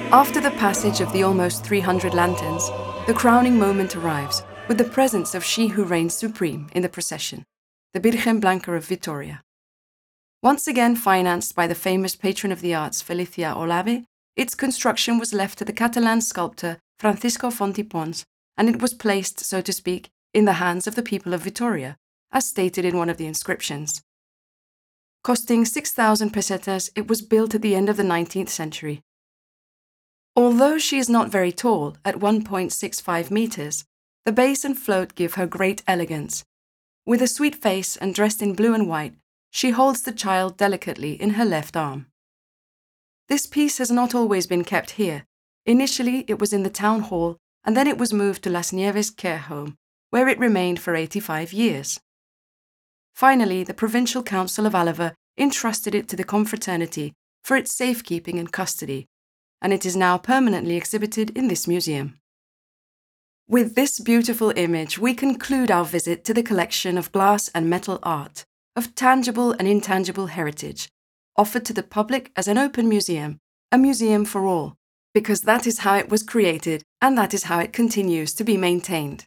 After the passage of the almost 300 lanterns, the crowning moment arrives with the presence of she who reigns supreme in the procession, the Virgen Blanca of Vitoria. Once again financed by the famous patron of the arts Felicia Olave, its construction was left to the Catalan sculptor Francisco Fontipons, and it was placed, so to speak, in the hands of the people of Vitoria, as stated in one of the inscriptions. Costing 6,000 pesetas, it was built at the end of the 19th century. Although she is not very tall, at 1.65 meters, the base and float give her great elegance. With a sweet face and dressed in blue and white, she holds the child delicately in her left arm. This piece has not always been kept here. Initially, it was in the town hall, and then it was moved to Las Nieves Care Home, where it remained for 85 years. Finally, the Provincial Council of Álava entrusted it to the confraternity for its safekeeping and custody, and it is now permanently exhibited in this museum. With this beautiful image, we conclude our visit to the collection of glass and metal art, of tangible and intangible heritage, offered to the public as an open museum, a museum for all, because that is how it was created and that is how it continues to be maintained.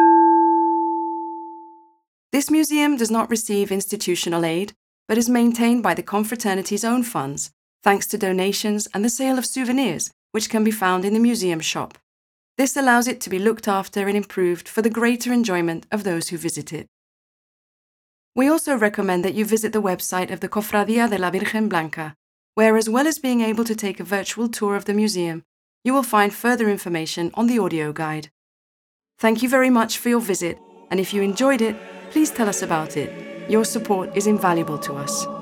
This museum does not receive institutional aid, but is maintained by the confraternity's own funds, thanks to donations and the sale of souvenirs, which can be found in the museum shop. This allows it to be looked after and improved for the greater enjoyment of those who visit it. We also recommend that you visit the website of the Cofradía de la Virgen Blanca, where, as well as being able to take a virtual tour of the museum, you will find further information on the audio guide. Thank you very much for your visit, and if you enjoyed it, please tell us about it. Your support is invaluable to us.